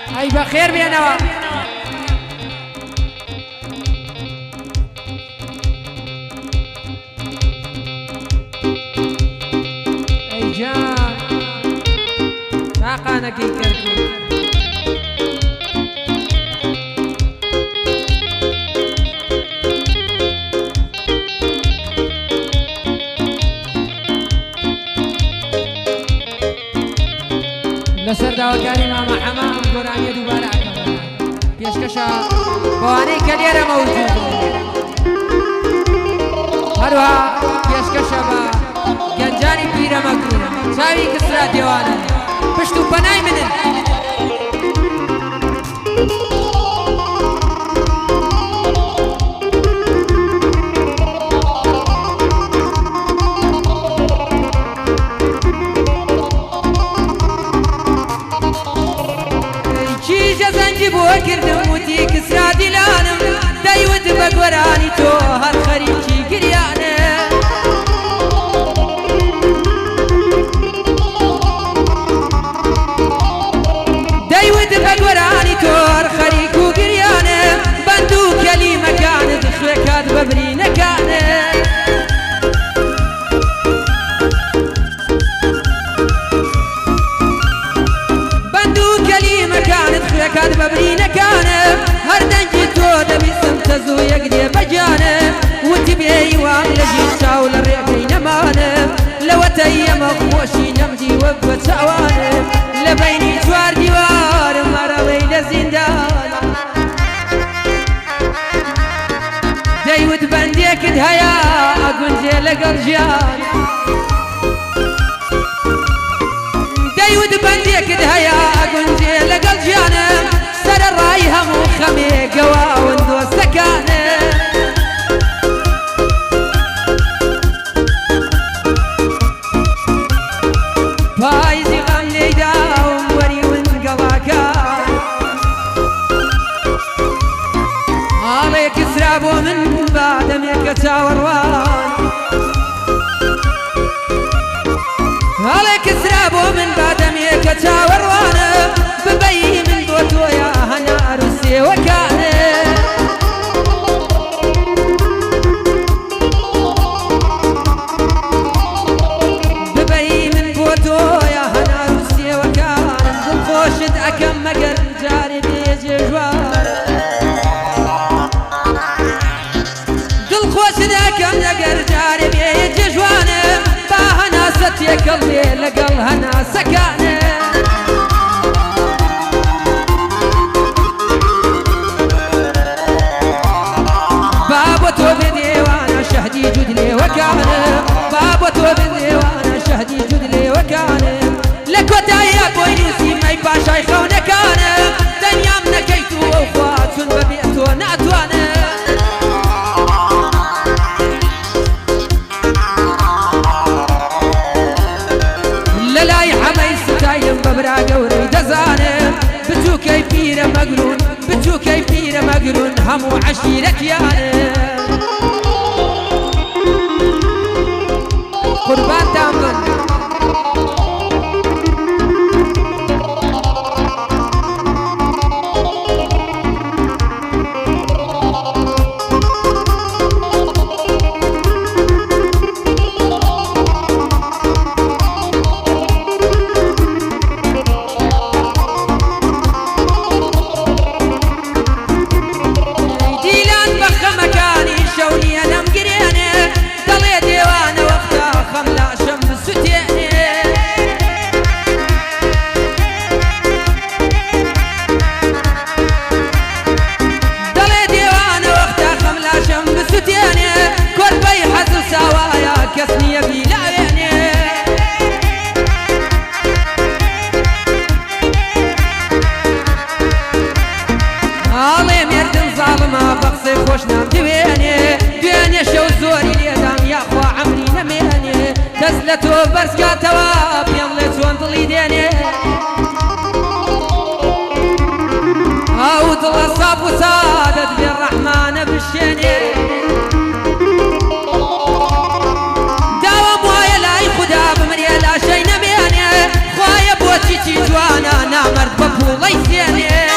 أي بخير بينوا أي جان ساقانك يكركو لسر داوەکانی ماما حەمام گۆرانیە دووبارە ئەکەم پێشکەشە بەوانەی کە لێرە مەوجود هەروها پێشکەشە بە گەنجانی پیرە مەگرون چاوی کسرا دێوانە پشت و پەنای منن كردم وتي كسرا دلانم دايود بقوراني تو هالخريجي قريانه دايود بقوراني تو هالخريج وقريانه بندو كلمة كانت خوكات ببرينه كانه كاد ببرينه كانه هر دنجي تو دبي سمتزو يقدي بجانه وتبي وان لجي شاول الريقين مانه لو تيم خوشي نمدي وقت سوانه لبيني جوار ديوار مره ويل زندان دايود بنديك دهيا اقول جيل قرجان دايود بنديك دهيا اقول جيل قرجان سر الراي همو خمي قوا وندو سكانه فايزي غم ليدا وموري ونقضاكا عليك سرابو من بعد ميكا تاوروان عليك سرابو من بعد ميكا تاوروان ببي من دوتو يا هنا عروسي وكانه ببي من دوتو يا هنا عروسي وكانه دل خوشد أكم مقر جاري بيجي جوار دل خوشد أكم مقر جاري بيجي جوانه باهنا ستيك الليل لقل هنا سكانه شهدي جدلي وكانه بابته باللي وانا شهدي جدلي وكانه لك وتايا بوينوسي ما يباشا يخونه كانه دنيا منكيتو وفات ببيئتو ناتوانه للاي حمي ستايم ببراقه وريد زانه بتو كيفيره مقرون بتو كيفيره مقرون همو عشيرك يانه قربان تامن ديلان بخ مكاني شوني انا مقرينه ضلي ديوانه وقتها خملا شمس ستينه ضلي ديوانه وقتها خملا شمس ستينه كربي حزو سوايا كسنيه بلا عينه عالي مردم ظالمه بقصي خوش نام دوينه دوينه شو زوري ليدام يا خوا عمري نمينه تزلتو برسكا تواب يملت وانطلي دينه او دل صاب وسادت بالرحمن بالشينه داوم وايا لاي خدا بمريا لا شي نمينه خوايا بوتشي جوانا نامرد بابو ليسينه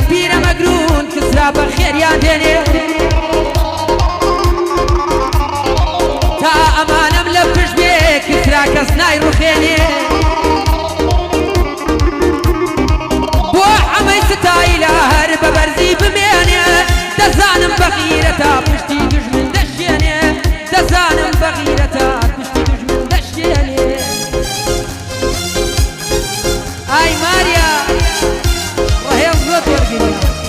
پیرە مەگرون کسرا بە خێریان دێنێ تا ئەمانەم لە پشت بێ کسرا کەس نای ڕوخێنێ بۆ ئەمەی ستایلە هەر بە بەرزی بمێنێ دەزانم بەغیرەتە پشتی دژمن دەشێنێ دەزانم بەغیرەتە پشتی دژمن دەشێنێ ئای ماریا ڕەهێڵ زۆر وەرگرە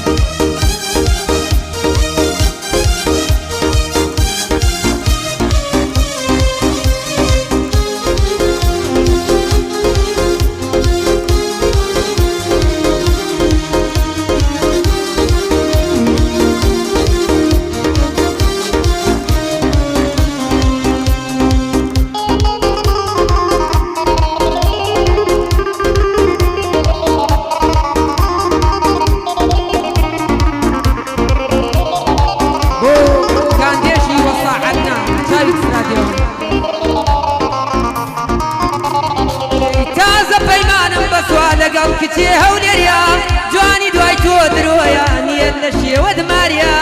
لەگەڵ کچێ هەولێریا جوانی دوای تۆ درۆیە نیە لە شێوە دماریا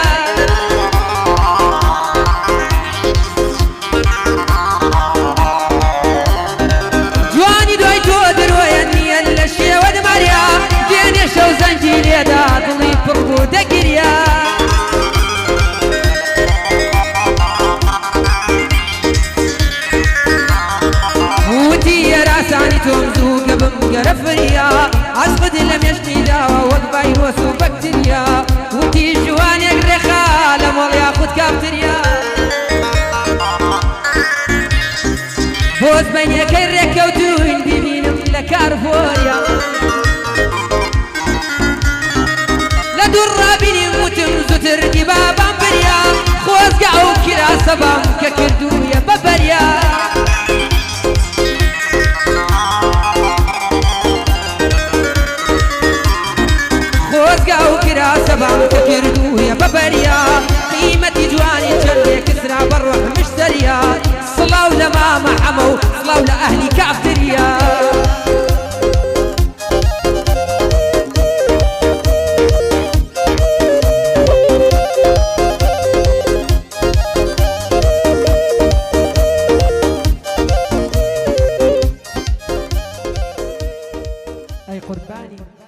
جوانی دوای تۆ درۆیە نیە لە شێوە دماریا دێنێ شەو زەنگی لێدا دڵی پڕ بوو دەگریا وتی یەراسانی تۆم زوو کە بمگەرە فریا عەسقت لە مێشتیداوە وەک ڤایرۆس و بەکتریا وتی جوانێک ڕێخا لە مۆڵ یاخود کافتریا بۆ زبەینەکەی ڕێککەوتوین ببینم لە کارفۆریا لە دوور ڕابینیم وتم زووتر دیبابام بریا خۆزگا ئەو کراسەبام کە کردوویە بەبەریا خۆزگا ئەو کراسەبام کە کردوویە بەبەریا قیمەتی جوانی چەندێ کسرا بەڕۆح مشتەریا سڵاو لە مامە حەمە و سڵاو لە ئەهلی کافتریا ئەی قوربانی